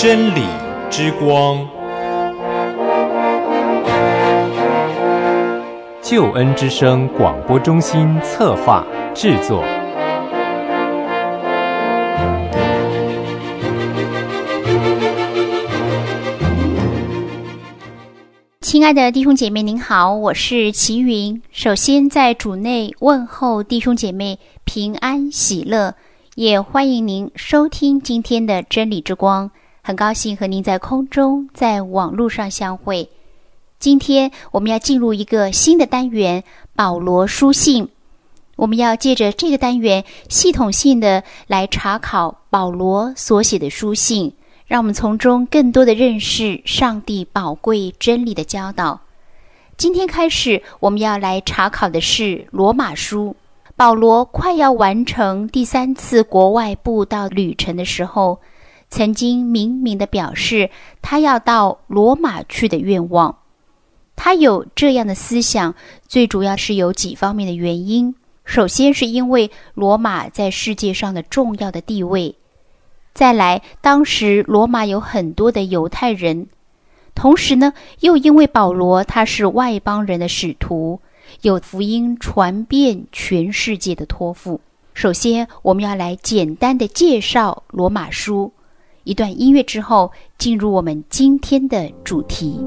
真理之光， 救恩之声广播中心策划制作。 亲爱的弟兄姐妹您好，我是齐云。首先在主内问候弟兄姐妹平安喜乐，也欢迎您收听今天的真理之光。很高兴和您在空中在网络上相会。今天我们要进入一个新的单元，保罗书信。我们要借着这个单元系统性的来查考保罗所写的书信，让我们从中更多的认识上帝宝贵真理的教导。今天开始我们要来查考的是罗马书。保罗快要完成第3次国外布道旅程的时候，曾经明明地表示他要到罗马去的愿望。他有这样的思想，最主要是有几方面的原因。首先是因为罗马在世界上的重要的地位，再来当时罗马有很多的犹太人，同时呢又因为保罗他是外邦人的使徒，有福音传遍全世界的托付。首先我们要来简单的介绍罗马书，一段音乐之后进入我们今天的主题。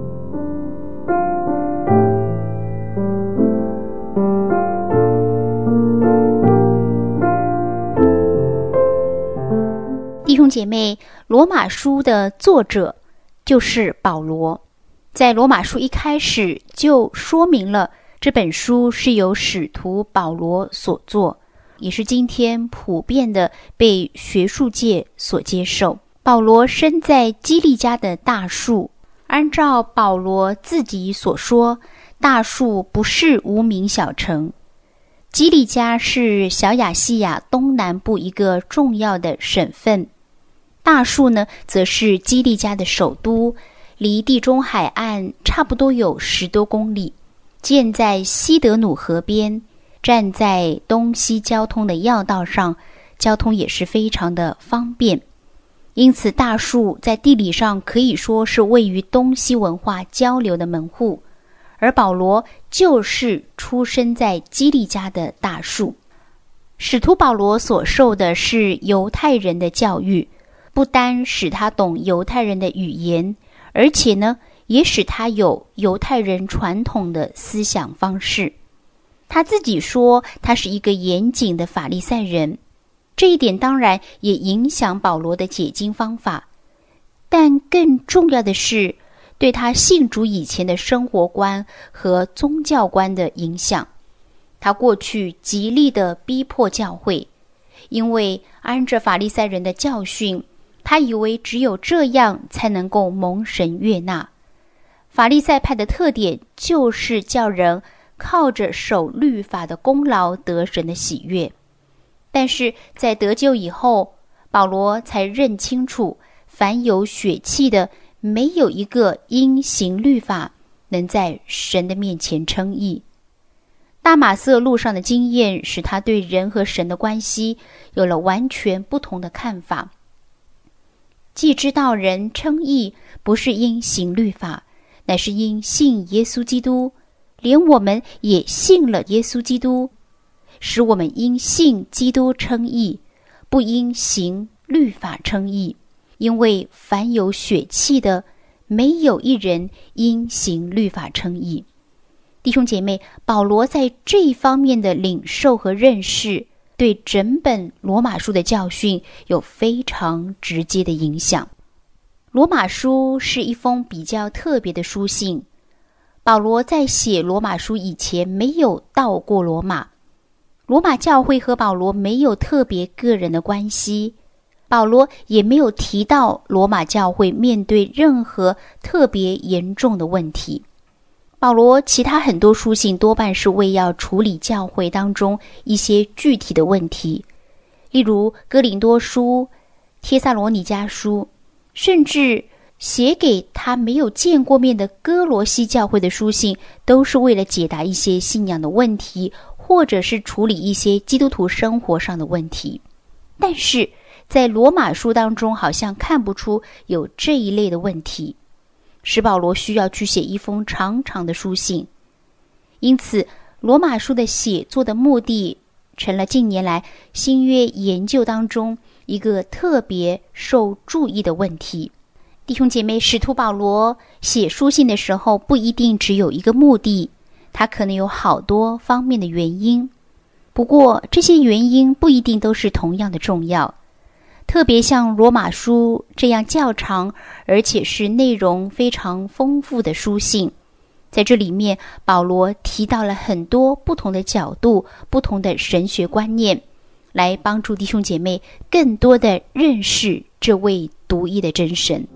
弟兄姐妹，罗马书的作者就是保罗。在罗马书一开始就说明了这本书是由使徒保罗所作，也是今天普遍的被学术界所接受。保罗生在基利家的大树，按照保罗自己所说，大树不是无名小城。基利家是小亚细亚东南部一个重要的省份，大树呢则是基利家的首都，离地中海岸差不多有10多公里，建在西德努河边，站在东西交通的要道上，交通也是非常的方便。因此大树在地理上可以说是位于东西文化交流的门户，而保罗就是出生在基利家的大树。使徒保罗所受的是犹太人的教育，不单使他懂犹太人的语言，而且呢也使他有犹太人传统的思想方式。他自己说他是一个严谨的法利赛人，这一点当然也影响保罗的解经方法，但更重要的是对他信主以前的生活观和宗教观的影响。他过去极力地逼迫教会，因为按着法利赛人的教训，他以为只有这样才能够蒙神悦纳。法利赛派的特点就是叫人靠着守律法的功劳得神的喜悦。但是在得救以后，保罗才认清楚，凡有血气的，没有一个因行律法能在神的面前称义。大马色路上的经验使他对人和神的关系有了完全不同的看法。既知道人称义不是因行律法，乃是因信耶稣基督，连我们也信了耶稣基督，使我们因信基督称义，不因行律法称义。因为凡有血气的，没有一人因行律法称义。弟兄姐妹，保罗在这一方面的领受和认识，对整本罗马书的教训有非常直接的影响。罗马书是一封比较特别的书信。保罗在写罗马书以前没有到过罗马，罗马教会和保罗没有特别个人的关系，保罗也没有提到罗马教会面对任何特别严重的问题。保罗其他很多书信多半是为要处理教会当中一些具体的问题，例如哥林多书、帖撒罗尼迦书，甚至写给他没有见过面的哥罗西教会的书信，都是为了解答一些信仰的问题，或者是处理一些基督徒生活上的问题。但是在罗马书当中好像看不出有这一类的问题，使保罗需要去写一封长长的书信。因此罗马书的写作的目的成了近年来新约研究当中一个特别受注意的问题。弟兄姐妹，使徒保罗写书信的时候不一定只有一个目的，他可能有好多方面的原因。不过这些原因不一定都是同样的重要，特别像罗马书这样较长而且是内容非常丰富的书信，在这里面保罗提到了很多不同的角度、不同的神学观念，来帮助弟兄姐妹更多的认识这位独一的真神。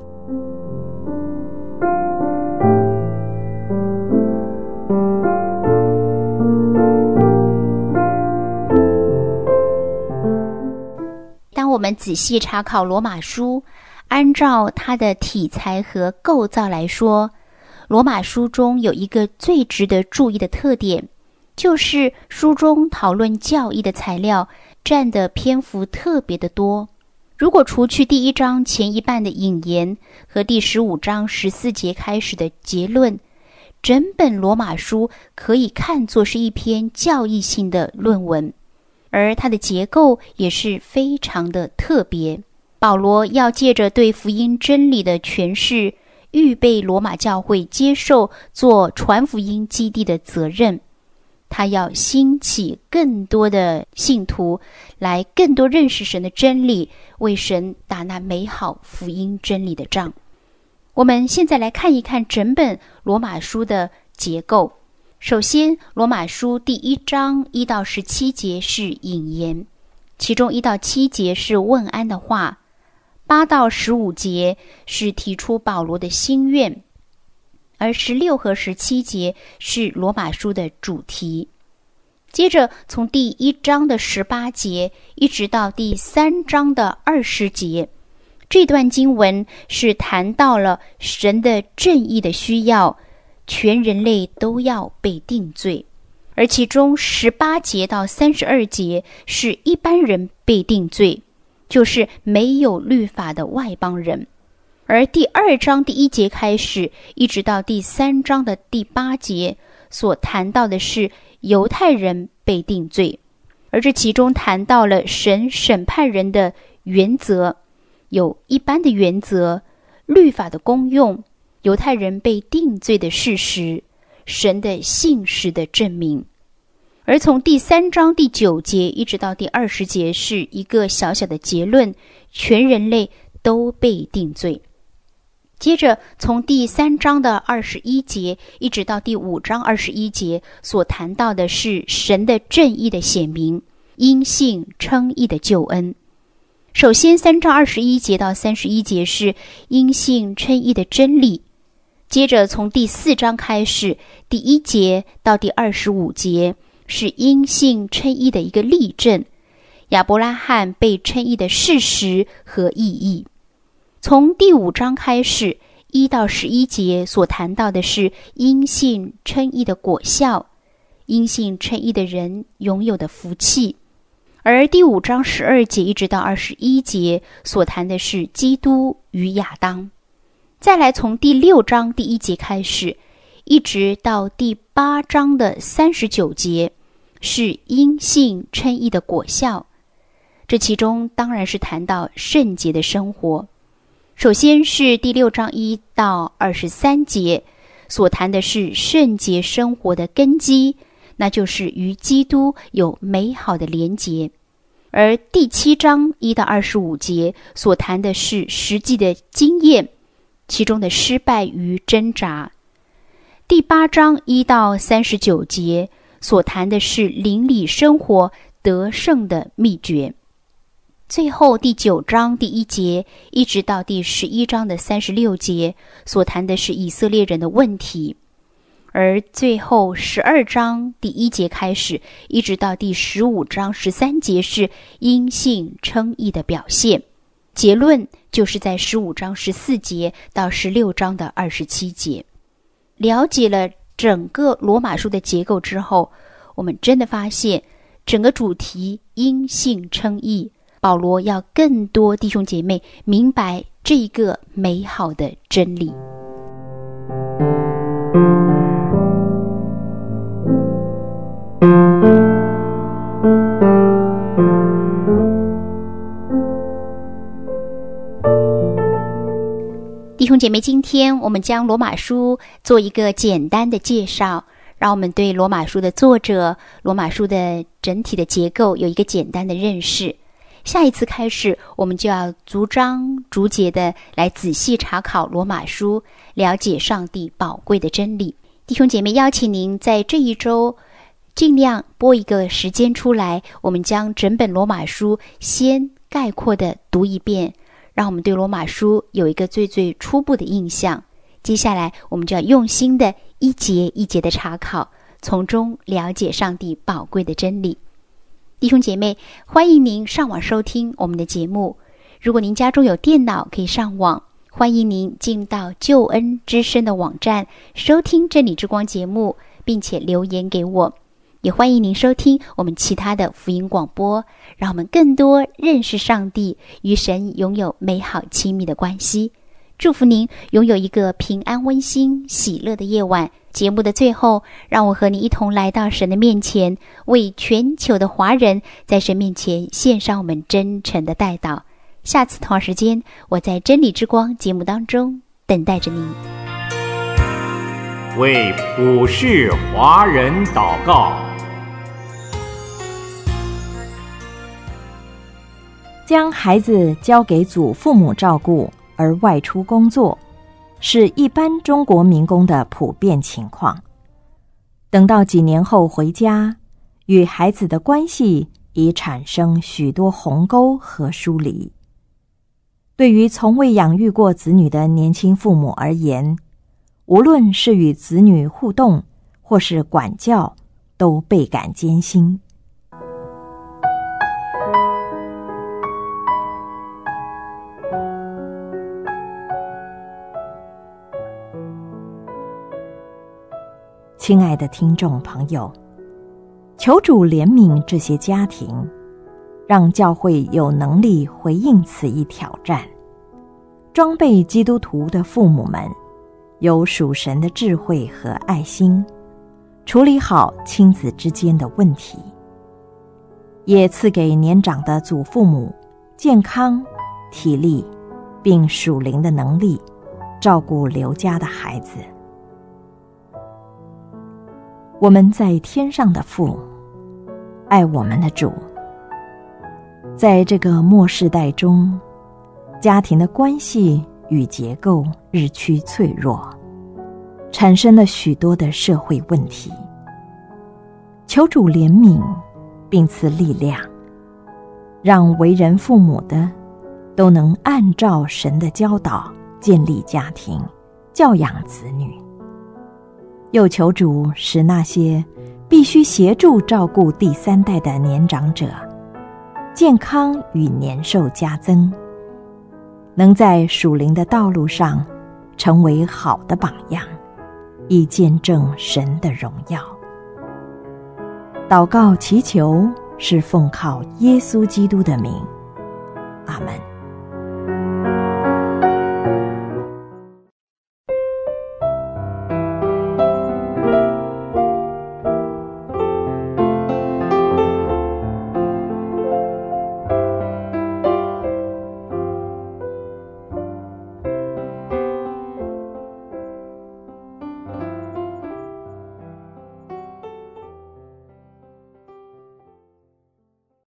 当我们仔细查考罗马书，按照它的题材和构造来说，罗马书中有一个最值得注意的特点，就是书中讨论教义的材料占的篇幅特别的多。如果除去第1章前一半的引言和第15章14节开始的结论，整本罗马书可以看作是一篇教义性的论文，而它的结构也是非常的特别。保罗要借着对福音真理的诠释，预备罗马教会接受做传福音基地的责任。他要兴起更多的信徒，来更多认识神的真理，为神打那美好福音真理的仗。我们现在来看一看整本罗马书的结构。首先，罗马书第1章1到17节是引言，其中1到7节是问安的话，8到15节是提出保罗的心愿，而16和17节是罗马书的主题。接着从第1章的18节一直到第3章的20节，这段经文是谈到了神的正义的需要，全人类都要被定罪，而其中18节到32节是一般人被定罪，就是没有律法的外邦人。而第2章第1节开始一直到第3章的第8节所谈到的是犹太人被定罪，而这其中谈到了神审判人的原则，有一般的原则、律法的功用、犹太人被定罪的事实、神的信实的证明。而从第3章第9节一直到第20节是一个小小的结论，全人类都被定罪。接着从第3章的21节一直到第5章21节所谈到的是神的正义的显明，因信称义的救恩。首先3章21节到31节是因信称义的真理，接着从第4章开始，第1节到第25节是因信称义的一个例证，亚伯拉罕被称义的事实和意义。从第5章开始1到11节所谈到的是因信称义的果效，因信称义的人拥有的福气。而第5章12节一直到21节所谈的是基督与亚当。再来从第6章第1节开始一直到第8章的39节是因信称义的果效，这其中当然是谈到圣洁的生活。首先是第6章1到23节所谈的是圣洁生活的根基，那就是与基督有美好的连结。而第7章1到25节所谈的是实际的经验，其中的失败与挣扎。第8章1到39节所谈的是灵里生活得胜的秘诀。最后第9章第1节一直到第11章的36节所谈的是以色列人的问题，而最后12章第1节开始一直到第15章13节是因信称义的表现，结论就是在15章14节到16章的27节。了解了整个罗马书的结构之后，我们真的发现整个主题因信称义保罗要更多弟兄姐妹明白这一个美好的真理。弟兄姐妹，今天我们将罗马书做一个简单的介绍，让我们对罗马书的作者、罗马书的整体的结构有一个简单的认识。下一次开始，我们就要逐章逐节的来仔细查考罗马书，了解上帝宝贵的真理。弟兄姐妹，邀请您在这一周尽量拨一个时间出来，我们将整本罗马书先概括的读一遍，让我们对罗马书有一个最初步的印象。接下来我们就要用心的一节一节的查考，从中了解上帝宝贵的真理。弟兄姐妹，欢迎您上网收听我们的节目。如果您家中有电脑，可以上网，欢迎您进到救恩之声的网站收听真理之光节目，并且留言给我。也欢迎您收听我们其他的福音广播，让我们更多认识上帝，与神拥有美好亲密的关系。祝福您拥有一个平安温馨喜乐的夜晚。节目的最后，让我和你一同来到神的面前，为全球的华人在神面前献上我们真诚的代祷。下次同样时间，我在真理之光节目当中等待着您。 为普世华人祷告。 将孩子交给祖父母照顾而外出工作，是一般中国民工的普遍情况。等到几年后回家，与孩子的关系已产生许多鸿沟和疏离。对于从未养育过子女的年轻父母而言，无论是与子女互动或是管教，都倍感艰辛。亲爱的听众朋友，求主怜悯这些家庭，让教会有能力回应此一挑战，装备基督徒的父母们有属神的智慧和爱心，处理好亲子之间的问题，也赐给年长的祖父母健康、体力并属灵的能力，照顾留家的孩子。我们在天上的父，爱我们的主。在这个末世代中，家庭的关系与结构日趋脆弱，产生了许多的社会问题。求主怜悯并赐力量，让为人父母的都能按照神的教导建立家庭，教养子女。又求主使那些必须协助照顾第三代的年长者，健康与年寿加增，能在属灵的道路上成为好的榜样，以见证神的荣耀。祷告祈求是奉靠耶稣基督的名，阿们。